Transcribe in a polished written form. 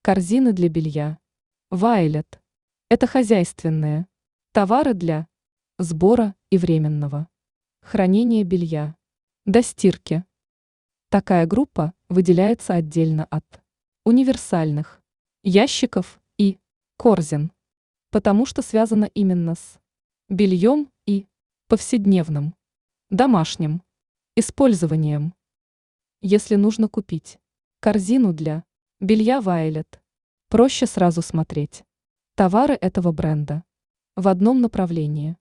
Корзины для белья. Вайлет. Это хозяйственные товары для сбора и временного хранения белья. До стирки. Такая группа выделяется отдельно от универсальных ящиков и корзин, потому что связана именно с бельем и повседневным домашним использованием. Если нужно купить корзину для белья Violet, проще сразу смотреть товары этого бренда в одном направлении.